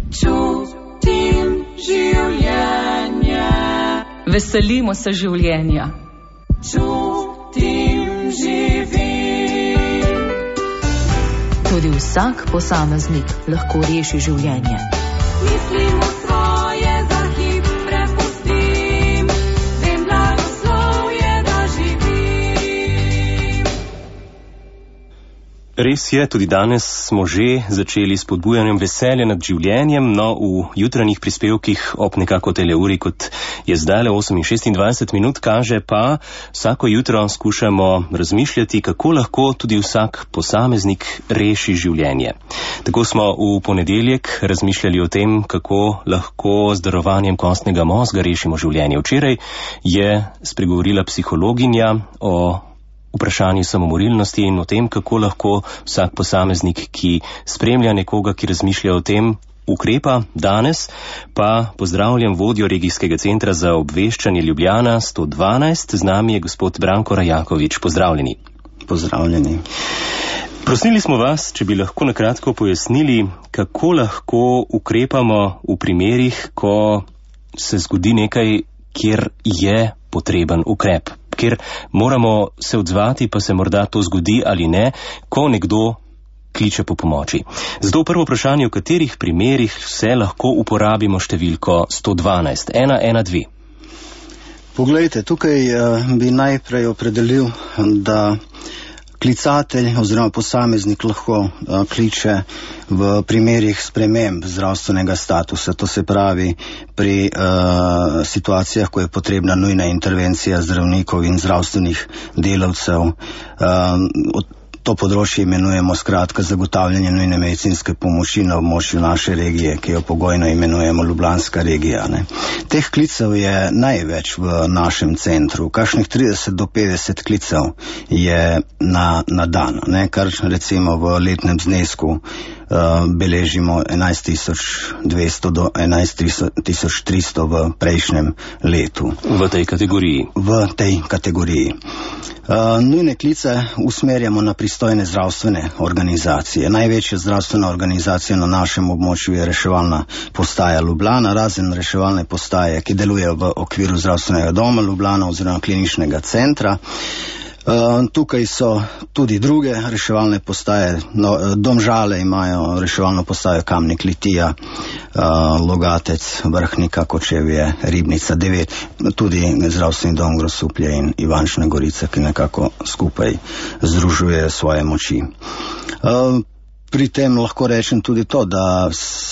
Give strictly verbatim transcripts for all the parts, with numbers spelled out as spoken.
Čutim življenje. Veselimo se življenja. Čutim živim. Tudi vsak posameznik lahko reši življenje. Mislimo svoje za hip prepustim, vem blagoslov je, da živim. Res je, tudi danes smo že začeli s spodbujanjem veselja nad življenjem, no v jutranjih prispevkih ob nekako tele uri, kot je zdaj le osem in šestindvajset minut, kaže pa, vsako jutro skušamo razmišljati, kako lahko tudi vsak posameznik reši življenje. Tako smo v ponedeljek razmišljali o tem, kako lahko z darovanjem kostnega mozga rešimo življenje. Včeraj je spregovorila psihologinja o vprašanju samomorilnosti in o tem, kako lahko vsak posameznik, ki spremlja nekoga, ki razmišlja o tem, ukrepa. Danes pa pozdravljam vodjo regijskega centra za obveščanje Ljubljana sto dvanajst. Z nami je gospod Branko Rajakovič. Pozdravljeni. Pozdravljeni. Prosili smo vas, če bi lahko nakratko pojasnili, kako lahko ukrepamo v primerih, ko se zgodi nekaj, kjer je potreben ukrep, kjer moramo se odzvati, pa se morda to zgodi ali ne, ko nekdo kliče po pomoči. Zato prvo vprašanje, v katerih primerih vse lahko uporabimo številko sto dvanajst, ena ena dve. Poglejte, tukaj uh, bi najprej opredelil, da klicatelj oziroma posameznik lahko uh, kliče v primerih sprememb zdravstvenega statusa, to se pravi pri uh, situacijah, ko je potrebna nujna intervencija zdravnikov in zdravstvenih delavcev. Uh, To področje imenujemo skratka zagotavljanje nujne medicinske pomoči na območju naše regije, ki jo pogojno imenujemo Ljubljanska regija. Ne. Teh klicev je največ v našem centru, kakšnih trideset do petdeset klicev je na, na dan, ne, kar recimo v letnem znesku uh, beležimo enajst tisoč dvesto do enajst tisoč tristo v prejšnjem letu. V tej kategoriji? V tej kategoriji. Uh, nujne klice usmerjamo na pristojne zdravstvene organizacije. Največja zdravstvena organizacija na našem območju je reševalna postaja Ljubljana, razen reševalne postaje, ki deluje v okviru zdravstvenega doma Ljubljana oziroma kliničnega centra. Uh, tukaj so tudi druge reševalne postaje, no, Domžale imajo reševalno postajo Kamnik, Litija, uh, Logatec, Vrhnika, Kočevje, Ribnica, devet, tudi zdravstveni dom Grosuplje in Ivančna Gorica, ki nekako skupaj združuje svoje moči. Uh, pri tem lahko rečem tudi to, da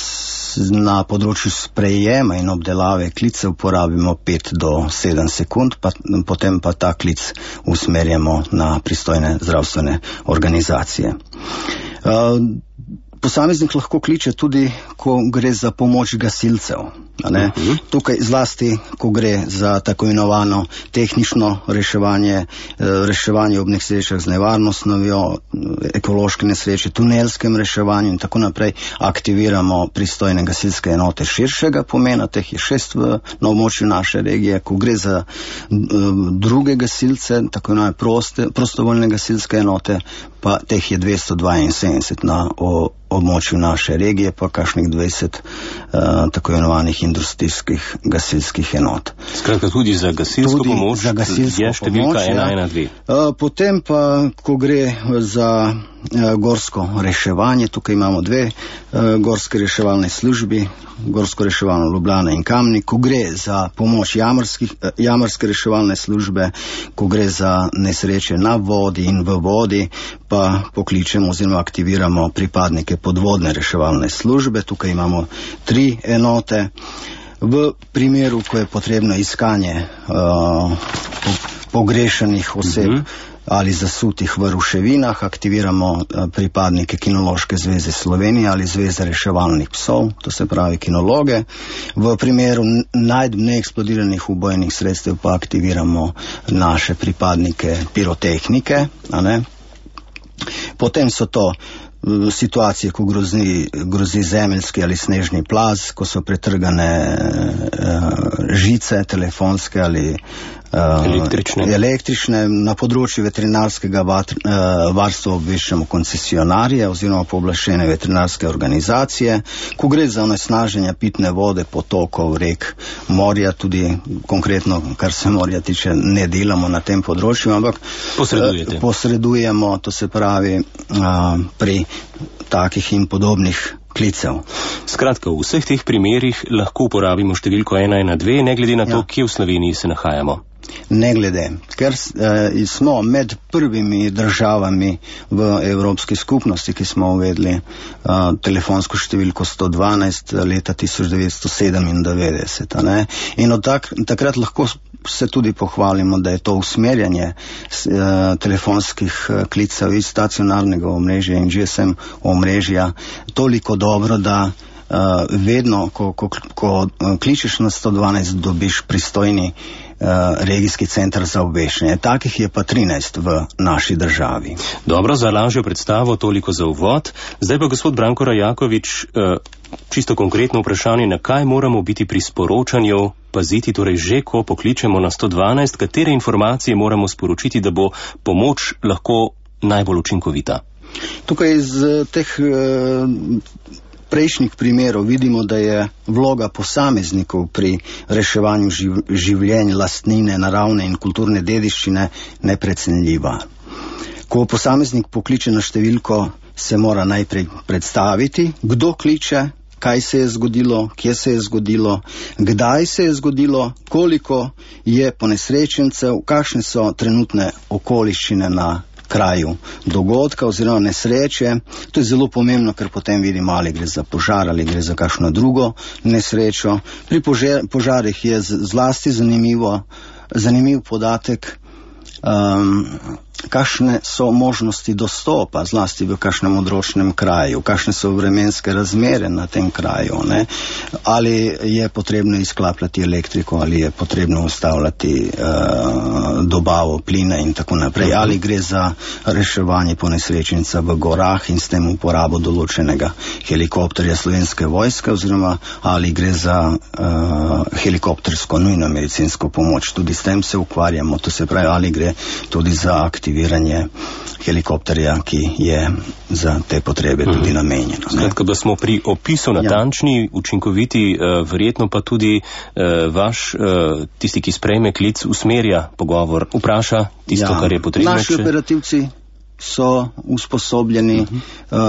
na področju sprejema in obdelave klicev porabimo pet do sedem sekund, pa, potem pa ta klic usmerjamo na pristojne zdravstvene organizacije. Uh, posameznik lahko kliče tudi, ko gre za pomoč gasilcev. Ne? Uh-huh. Tukaj zlasti, ko gre za tako imenovano tehnično reševanje, reševanje ob nesrečah z nevarno snovjo, ekološke nesreče, tunelskem reševanju in tako naprej, aktiviramo pristojne gasilske enote širšega pomena, teh je šest v, na območju naše regije. Ko gre za um, druge gasilce, tako imenovane proste, prostovoljne gasilske enote, pa teh je dvesto dvainsedemdeset na o, območju naše regije, pa kakšnih dvajset uh, tako imenovanih industrijskih gasilskih enot. Skratka, tudi za gasilsko tudi pomoč za gasilsko je številka ena ena dve. Uh, potem pa, ko gre za uh, gorsko reševanje, tukaj imamo dve uh, gorske reševalne službi, Gorsko reševalno Ljubljana in Kamnik. Ko gre za pomoč jamarskih, uh, jamarske reševalne službe, ko gre za nesreče na vodi in v vodi, pa pokličemo oziroma aktiviramo pripadnike podvodne reševalne službe. Tukaj imamo tri enote. V primeru, ko je potrebno iskanje uh, pogrešanih oseb uh-huh. ali zasutih v ruševinah, aktiviramo uh, pripadnike Kinološke zveze Slovenije ali Zveze reševalnih psov, to se pravi kinologe. V primeru najdb neeksplodiranih ubojnih sredstev pa aktiviramo naše pripadnike pirotehnike. A ne? Potem so to situacije, ko grozi, grozi zemeljski ali snežni plaz, ko so pretrgane uh, žice, telefonske ali Električne. električne. Na področju veterinarskega vat, uh, varstva obveščamo koncesionarje oziroma pooblaščene veterinarske organizacije. Ko gre za onesnaženje pitne vode, potokov, rek, morja, tudi konkretno, kar se morja tiče, ne delamo na tem področju, ampak posredujete. Uh, posredujemo, to se pravi, uh, pri takih in podobnih klicev. Skratka, v vseh teh primerih lahko uporabimo številko ena ena dve, ne glede na to, Ja. kje v Sloveniji se nahajamo. Ne glede, ker eh, smo med prvimi državami v Evropski skupnosti, ki smo uvedli eh, telefonsko številko sto dvanajst leta tisoč devetsto sedemindevetdeset. A ne? In od tak, takrat lahko se tudi pohvalimo, da je to usmerjanje eh, telefonskih eh, klicev iz stacionarnega omrežja in G S M omrežja toliko dobro, da Uh, vedno, ko, ko, ko uh, kličeš na sto dvanajst, dobiš pristojni uh, regijski center za obveščanje. Takih je pa trinajst v naši državi. Dobro, za lažjo predstavo, toliko za uvod. Zdaj pa gospod Branko Rajakovič, uh, čisto konkretno vprašanje, na kaj moramo biti pri sporočanju paziti, torej že ko pokličemo na sto dvanajst, katere informacije moramo sporočiti, da bo pomoč lahko najbolj učinkovita? Tukaj iz teh uh, prejšnjih primerov vidimo, da je vloga posameznikov pri reševanju živ, življenj, lastnine, naravne in kulturne dediščine neprecenljiva. Ko posameznik pokliče na številko, se mora najprej predstaviti, kdo kliče, kaj se je zgodilo, kje se je zgodilo, kdaj se je zgodilo, koliko je ponesrečencev, kakšne so trenutne okoliščine na kraju dogodka oziroma nesreče. To je zelo pomembno, ker potem vidimo, ali gre za požar ali gre za kakšno drugo nesrečo. Pri požar, požarih je zlasti zanimivo, zanimiv podatek, um, kakšne so možnosti dostopa, zlasti v kakšnem odročnem kraju, kakšne so vremenske razmere na tem kraju, ne? Ali je potrebno izklapljati elektriko, ali je potrebno ustavljati uh, dobavo plina in tako naprej, ali gre za reševanje ponesrečenca v gorah in s tem uporabo določenega helikopterja Slovenske vojske, oziroma ali gre za uh, helikoptersko nujno medicinsko pomoč. Tudi s tem se ukvarjamo, to se pravi, ali gre tudi za aktiviranje helikopterja, ki je za te potrebe tudi namenjeno. Skratka, da smo pri opisu natančni, učinkoviti, verjetno pa tudi vaš, tisti, ki sprejme klic, usmerja pogovor, vpraša tisto, ja, kar je potrebno. Naši če... operativci so usposobljeni uh-huh.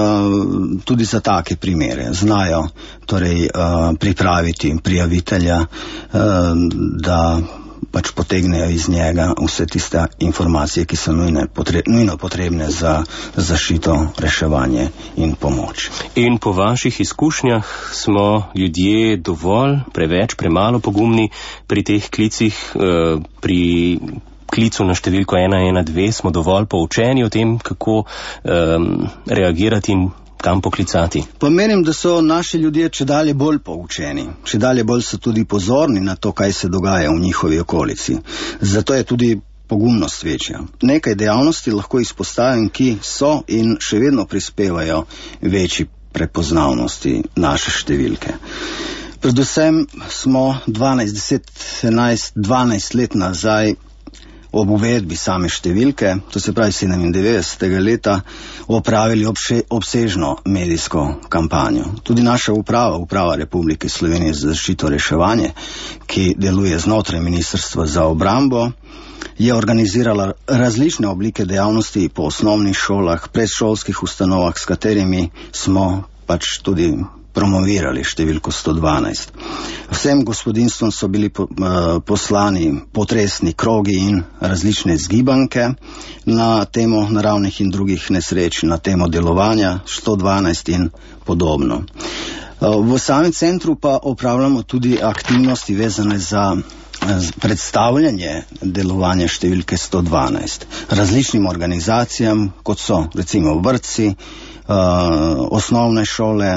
uh, tudi za take primere. Znajo torej uh, pripraviti prijavitelja, uh, da pač potegnejo iz njega vse tiste informacije, ki so nujne, potre, nujno potrebne za zaščito, reševanje in pomoč. In po vaših izkušnjah smo ljudje dovolj, preveč, premalo pogumni pri teh klicih, eh, pri klicu na številko ena ena dve smo dovolj poučeni o tem, kako eh, reagirati in kam poklicati? Pa menim, da so naši ljudje čedalje bolj poučeni, čedalje bolj so tudi pozorni na to, kaj se dogaja v njihovi okolici. Zato je tudi pogumnost večja. Nekaj dejavnosti lahko izpostavim, ki so in še vedno prispevajo večji prepoznavnosti naše številke. Predvsem smo dvanajst, deset, enajst, dvanajst let nazaj ob uvedbi same številke, to se pravi sedemindevetdesetega leta, opravili obše, obsežno medijsko kampanjo. Tudi naša uprava, uprava Republike Slovenije za zaščito reševanje, ki deluje znotraj Ministrstva za obrambo, je organizirala različne oblike dejavnosti po osnovnih šolah, predšolskih ustanovah, s katerimi smo pač tudi promovirali številko sto dvanajst. Vsem gospodinstvom so bili po, uh, poslani potresni krogi in različne zgibanke na temo naravnih in drugih nesreč, na temo delovanja sto dvanajst in podobno. Uh, v samem centru pa opravljamo tudi aktivnosti vezane za predstavljanje delovanja številke sto dvanajst različnim organizacijam, kot so recimo vrtci, uh, osnovne šole,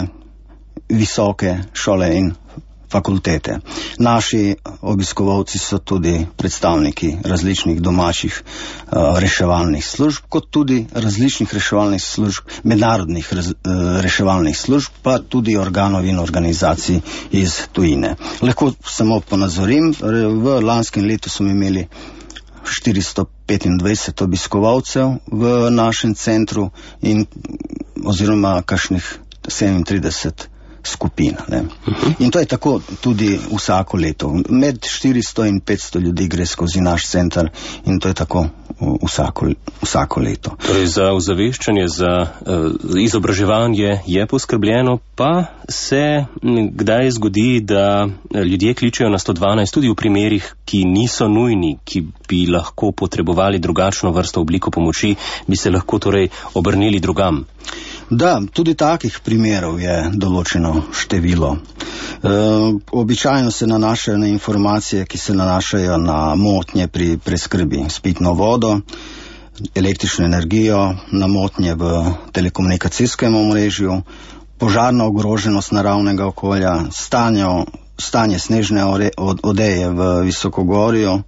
visoke šole in fakultete. Naši obiskovalci so tudi predstavniki različnih domačih uh, reševalnih služb, kot tudi različnih reševalnih služb, mednarodnih raz, uh, reševalnih služb, pa tudi organov in organizacij iz tujine. Lahko samo ponazorim, v lanskem letu smo imeli štiristo petindvajset obiskovalcev v našem centru in oziroma kakšnih sedemintrideset skupin. Ne. In to je tako tudi vsako leto. Med štiristo in petsto ljudi gre skozi naš center in to je tako vsako, vsako leto. Torej za ozaveščanje, za uh, izobraževanje je poskrbljeno, pa se kdaj zgodi, da ljudje kličejo na sto dvanajst tudi v primerih, ki niso nujni, ki bi lahko potrebovali drugačno vrsto obliko pomoči, bi se lahko torej obrnili drugam. Da, tudi takih primerov je določeno število. E, običajno se nanašajo na informacije, ki se nanašajo na motnje pri preskrbi s pitno vodo, električno energijo, na motnje v telekomunikacijskem omrežju, požarna ogroženost naravnega okolja, stanje, stanje snežne odeje v visokogorju.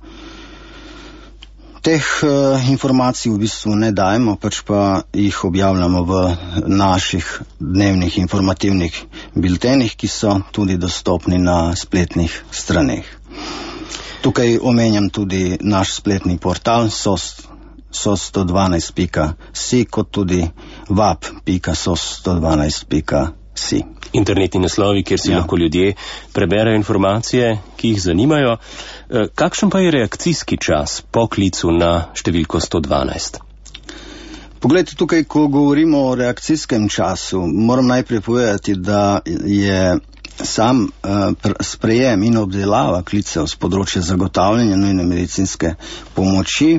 Teh uh, informacij v bistvu ne dajemo, pač pa jih objavljamo v naših dnevnih informativnih biltenih, ki so tudi dostopni na spletnih straneh. Tukaj omenjam tudi naš spletni portal S O S sto dvanajst pika si kot tudi v a p pika s o s sto dvanajst pika si. Internetni naslovi, kjer si ja. lahko ljudje preberejo informacije, ki jih zanimajo. Kakšen pa je reakcijski čas po klicu na številko sto dvanajst? Poglejte, tukaj, ko govorimo o reakcijskem času, moram najprej povedati, da je sam uh, sprejem in obdelava klicev z področja zagotavljanja nujne medicinske pomoči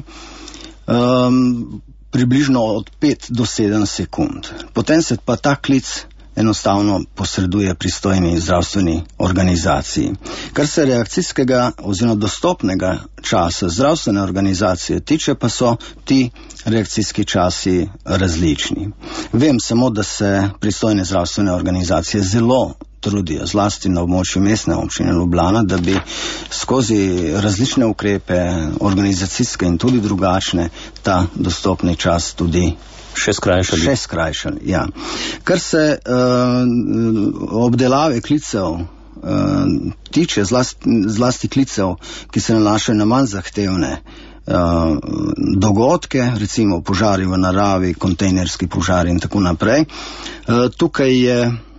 um, približno od pet do sedem sekund. Potem se pa ta klic enostavno posreduje pristojni zdravstveni organizaciji. Kar se reakcijskega oziroma dostopnega časa zdravstvene organizacije tiče, pa so ti reakcijski časi različni. Vem samo, da se pristojne zdravstvene organizacije zelo trudijo, zlasti na območju mestne občine Ljubljana, da bi skozi različne ukrepe, organizacijske in tudi drugačne, ta dostopni čas tudi Še skrajšali. Še skrajšali, ja. Kar se uh, obdelave klicev uh, tiče, zlasti, zlasti klicev, ki se nanašajo na manj zahtevne uh, dogodke, recimo požari v naravi, kontejnerski požari in tako naprej, uh, tukaj je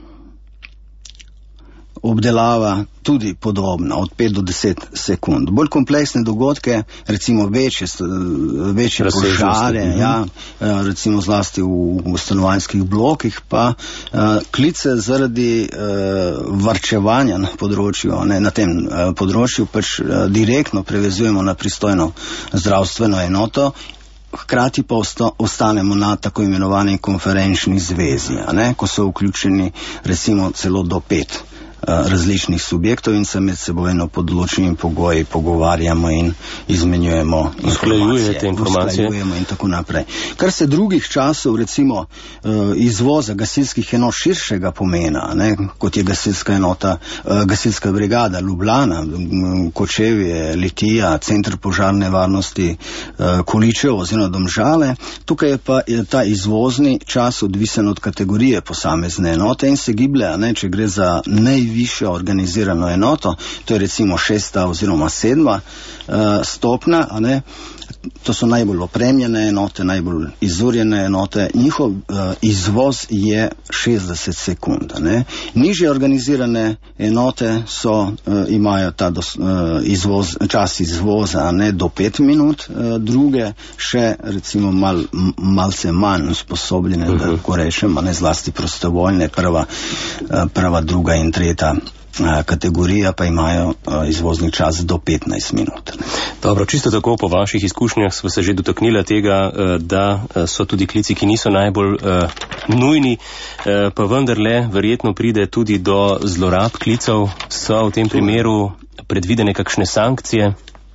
obdelava tudi podobna, od pet do deset sekund. Bolj kompleksne dogodke, recimo večje, večje požare, uh-huh. ja, recimo zlasti v, v stanovanjskih blokih, pa uh, klice zaradi uh, varčevanja na področju, ne, na tem uh, področju pač uh, direktno prevezujemo na pristojno zdravstveno enoto, hkrati pa osta, ostanemo na tako imenovani konferenčni zvezi, ne, ko so vključeni recimo celo do pet različnih subjektov in se med sebojno pod določenimi pogoji pogovarjamo in izmenjujemo informacije. informacije. In tako naprej. Kar se drugih časov, recimo izvoza gasilskih enot širšega pomena, ne, kot je gasilska enota, gasilska brigada Ljubljana, Kočevje, Litija, Center požarne varnosti Količev oziroma Domžale, tukaj je pa je ta izvozni čas odvisen od kategorije posamezne enote in se giblje, ne, če gre za najvišjo organizirano enoto, to je recimo šesta oziroma sedma uh, stopna, a ne, to so najbolj opremljene enote, najbolj izurjene enote, njihov uh, izvoz je šestdeset sekund. Ne. Nižje organizirane enote so, uh, imajo ta dos, uh, izvoz, čas izvoza ne, do pet minut, uh, druge še recimo mal, malce manj usposobljene, uh-huh. da tako rečem, a ne zlasti prostovoljne, prva, uh, prva, druga in tretja kategorija pa imajo izvozni čas do petnajst minut. Dobro, čisto tako po vaših izkušnjah smo se že dotaknila tega, da so tudi klici, ki niso najbolj uh, nujni, uh, pa vendarle verjetno pride tudi do zlorab klicev. So v tem primeru predvidene kakšne sankcije?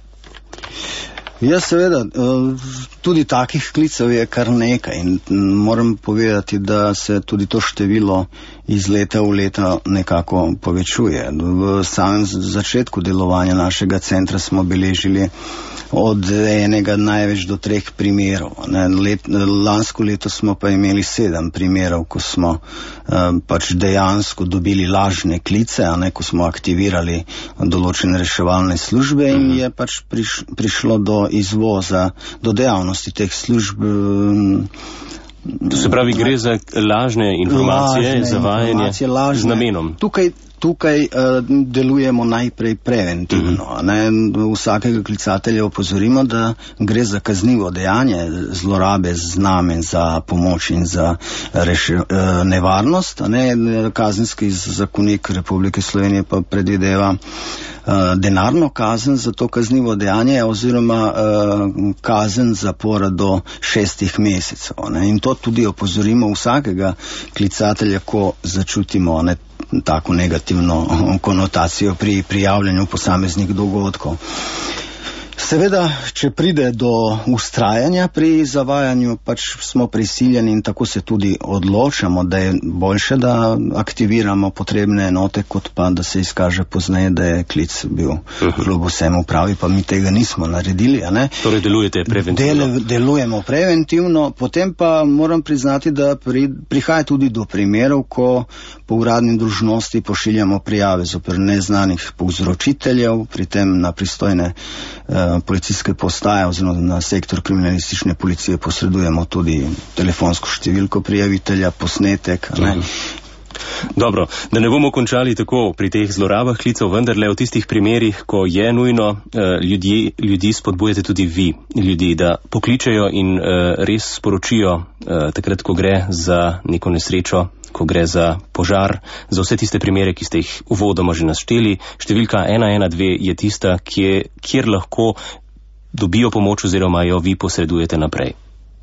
Ja, seveda, tudi takih klicev je kar nekaj in moram povedati, da se tudi to število iz leta v leto nekako povečuje. V samem začetku delovanja našega centra smo beležili od enega največ do treh primerov. Ne, let, lansko leto smo pa imeli sedem primerov, ko smo um, pač dejansko dobili lažne klice, a ne, ko smo aktivirali določene reševalne službe in je pač priš, prišlo do izvoza, do dejavnosti teh služb. Um, To se pravi, gre za lažne informacije, lažne zavajanje informacije, lažne, z namenom. Tukaj Tukaj uh, delujemo najprej preventivno. Uh-huh. Ne? Vsakega klicatelja opozorimo, da gre za kaznivo dejanje, zlorabe znamen za pomoč in za reši, uh, nevarnost. Ne? Kazenski zakonik Republike Slovenije pa predvideva uh, denarno kazen za to kaznivo dejanje oziroma uh, kazen zapora do šestih mesecev. Ne? In to tudi opozorimo vsakega klicatelja, ko začutimo ne, tako negativno konotacijo pri prijavljanju posameznih dogodkov. Seveda, če pride do ustrajanja pri zavajanju, pač smo prisiljeni in tako se tudi odločamo, da je boljše, da aktiviramo potrebne enote, kot pa da se izkaže pozneje, da je klic bil kljub vsemu pravi, pa mi tega nismo naredili. A ne? Torej delujete preventivno? Del, delujemo preventivno, potem pa moram priznati, da pri, prihaja tudi do primerov, ko po uradni dolžnosti pošiljamo prijave zoper neznanih povzročiteljev, pri tem na pristojne uh, policijske postaje oziroma na sektor kriminalistične policije posredujemo tudi telefonsko številko prijavitelja, posnetek. Ne? Dobro, da ne bomo končali tako pri teh zlorabah klicev, vendarle v tistih primerih, ko je nujno, ljudi, ljudi spodbujate tudi vi, ljudi, da pokličejo in res sporočijo takrat, ko gre za neko nesrečo, ko gre za požar, za vse tiste primere, ki ste jih uvodoma že našteli. Številka ena ena dve je tista, kje, kjer lahko dobijo pomoč oziroma jo vi posredujete naprej.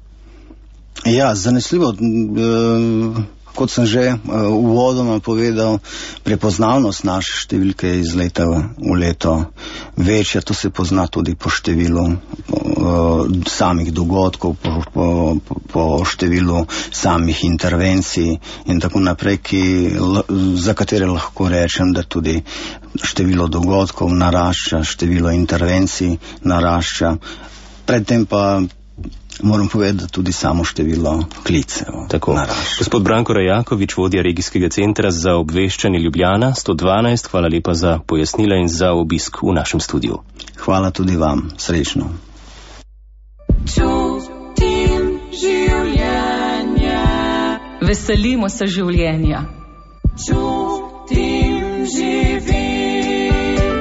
Ja, zanesljivo. Uh... Kot sem že uh, uvodoma povedal, prepoznavnost naše številke iz leta v leto večja, to se pozna tudi po številu uh, samih dogodkov, po, po, po številu samih intervencij in tako naprej, ki, za katere lahko rečem, da tudi število dogodkov narašča, število intervencij narašča. Predtem pa moram povedati, da tudi samo število klicev narašča. Gospod Branko Rajakovič, vodja regijskega centra za obveščanje Ljubljana sto dvanajst, hvala lepa za pojasnila in za obisk v našem studiu. Hvala tudi vam, srečno. Čutim življenje. Veselimo se življenja. Čutim živim.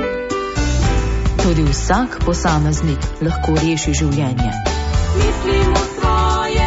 Tudi vsak posameznik lahko reši življenje. Mislimo svoje